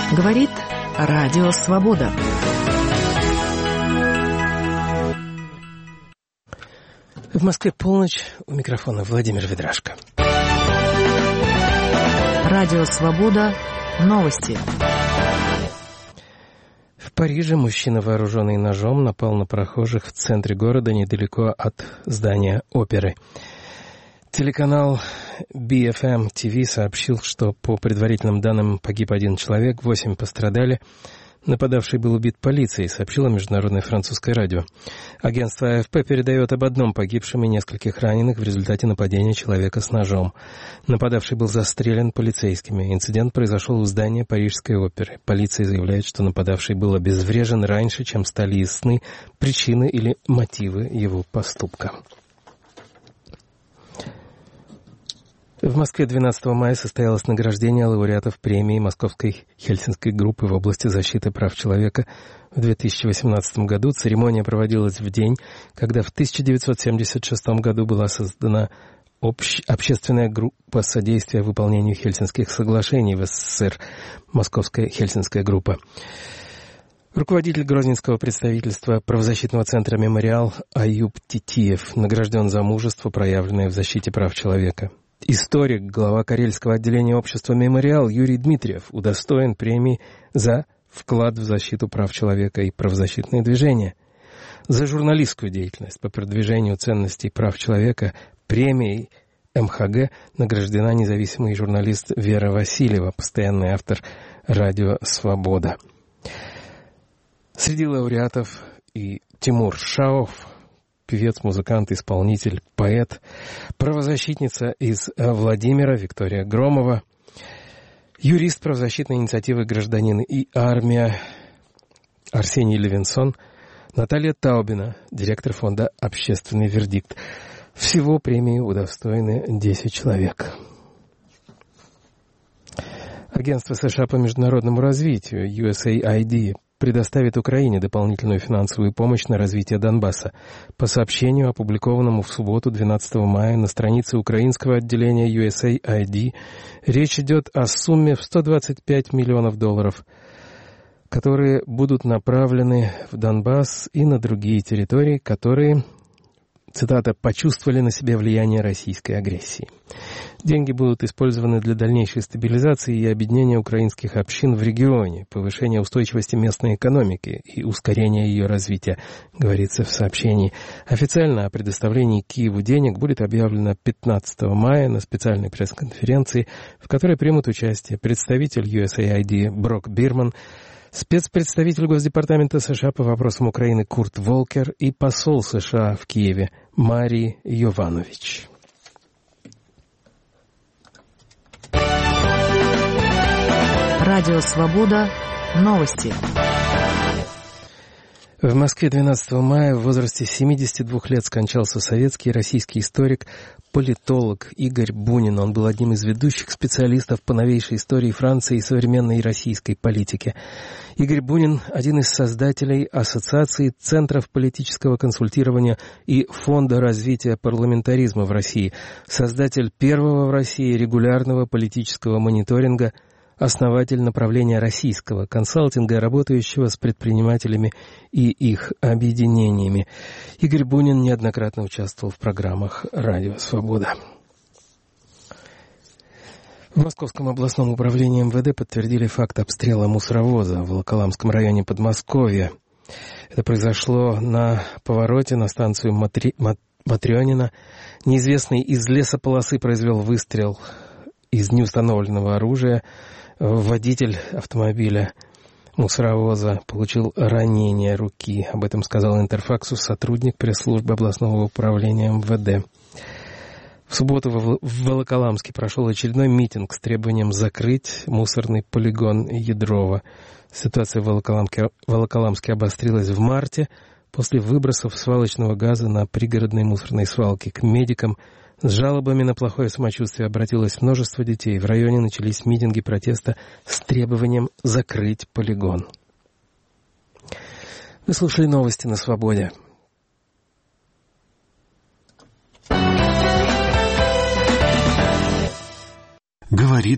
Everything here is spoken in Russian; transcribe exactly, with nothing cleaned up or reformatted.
Говорит Радио Свобода. В Москве полночь. У микрофона Владимир Ведрашко. Радио Свобода. Новости. В Париже мужчина, вооруженный ножом, напал на прохожих в центре города недалеко от здания оперы. Телеканал би эф эм ти ви сообщил, что по предварительным данным погиб один человек, восемь пострадали. Нападавший был убит полицией, сообщило международное французское радио. Агентство а эф пэ передает об одном погибшем и нескольких раненых в результате нападения человека с ножом. Нападавший был застрелен полицейскими. Инцидент произошел у здания Парижской оперы. Полиция заявляет, что нападавший был обезврежен раньше, чем стали ясны причины или мотивы его поступка. В Москве двенадцатого мая состоялось награждение лауреатов премии Московской Хельсинской группы в области защиты прав человека в две тысячи восемнадцатом году. Церемония проводилась в день, когда в тысяча девятьсот семьдесят шестом году была создана общ... общественная группа содействия выполнению Хельсинских соглашений в эс эс эс эр, Московская Хельсинская группа. Руководитель Грозненского представительства правозащитного центра «Мемориал» Аюб Титиев награжден за мужество, проявленное в защите прав человека. Историк, глава Карельского отделения общества «Мемориал» Юрий Дмитриев удостоен премии за вклад в защиту прав человека и правозащитные движения. За журналистскую деятельность по продвижению ценностей прав человека премией эм ха гэ награждена независимый журналист Вера Васильева, постоянный автор «Радио Свобода». Среди лауреатов и Тимур Шаов, певец, музыкант, исполнитель, поэт, правозащитница из Владимира Виктория Громова, юрист правозащитной инициативы «Гражданин и армия» Арсений Левинсон, Наталья Таубина, директор фонда «Общественный вердикт». Всего премии удостоены десять человек. Агентство США по международному развитию ю эс эй ай ди предоставит Украине дополнительную финансовую помощь на развитие Донбасса. По сообщению, опубликованному в субботу, двенадцатого мая, на странице украинского отделения ю эс эй ай ди, речь идет о сумме в сто двадцать пять миллионов долларов, которые будут направлены в Донбасс и на другие территории, которые, цитата, «почувствовали на себе влияние российской агрессии». Деньги будут использованы для дальнейшей стабилизации и объединения украинских общин в регионе, повышения устойчивости местной экономики и ускорения ее развития, говорится в сообщении. Официально о предоставлении Киеву денег будет объявлено пятнадцатого мая на специальной пресс-конференции, в которой примут участие представитель ю эс эй ай ди Брок Бирман, спецпредставитель Госдепартамента США по вопросам Украины Курт Волкер и посол США в Киеве Марий Йованович. Радио Свобода. Новости. В Москве двенадцатого мая в возрасте семидесяти двух лет скончался советский и российский историк, политолог Игорь Бунин. Он был одним из ведущих специалистов по новейшей истории Франции и современной российской политике. Игорь Бунин – один из создателей Ассоциации центров политического консультирования и Фонда развития парламентаризма в России, создатель первого в России регулярного политического мониторинга, основатель направления российского консалтинга, работающего с предпринимателями и их объединениями. Игорь Бунин неоднократно участвовал в программах «Радио Свобода». В Московском областном управлении эм вэ дэ подтвердили факт обстрела мусоровоза в Волоколамском районе Подмосковья. Это произошло на повороте на станцию Матри... Матрёнина. Неизвестный из лесополосы произвел выстрел из неустановленного оружия. Водитель автомобиля мусоровоза получил ранение руки. Об этом сказал Интерфаксу сотрудник пресс-службы областного управления эм вэ дэ. В субботу в Волоколамске прошел очередной митинг с требованием закрыть мусорный полигон Ядрова. Ситуация в Волоколамске, Волоколамске обострилась в марте после выбросов свалочного газа на пригородной мусорной свалке. К медикам с жалобами на плохое самочувствие обратилось множество детей. В районе начались митинги протеста с требованием закрыть полигон. Вы слушали новости на Свободе. Говорит